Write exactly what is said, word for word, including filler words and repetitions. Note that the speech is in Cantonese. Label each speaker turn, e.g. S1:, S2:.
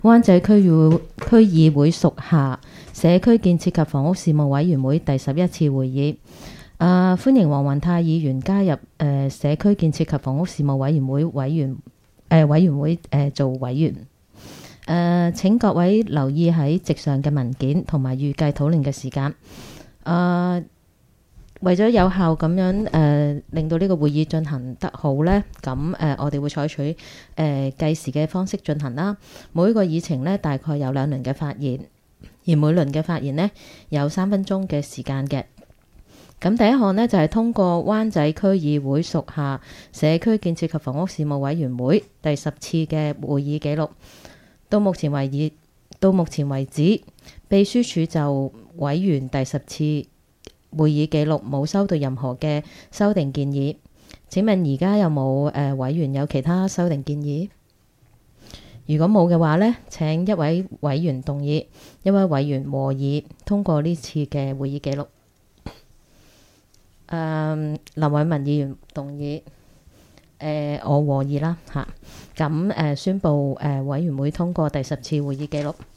S1: 灣仔區議區議會屬下社區建設及房屋事務委員會第十一次會議。啊、呃，歡迎黃宏泰議員加入誒、呃、社區建設及房屋事務委員會委員誒、呃、委員會誒、呃、做委員。誒、呃，請各位留意喺席上嘅文件同埋預計討論嘅時間。啊、呃，為咗有效咁樣誒、呃、令到呢個會議進行得好咧，咁誒、呃、我哋會採取誒、呃、計時嘅方式進行啦。每一個議程咧大概有兩輪嘅發言，而每輪嘅發言咧有三分鐘嘅時間嘅。咁第一項呢，就係、是、通過灣仔區議會屬下社區建設及房屋事務委員會第十次嘅會議記錄。到目前為止，到目前為止，秘書處就委員第十次會議記錄冇收到任何嘅修訂建議。請問而家有冇誒、呃、委員有其他修訂建議？如果冇嘅話呢，請一位委員動議，一位委員和議通過呢次嘅會議記錄。誒、嗯、林偉文議員動議，誒、呃、我和議啦嚇，咁、啊、誒宣布誒、呃、委員會通過第十次會議記錄。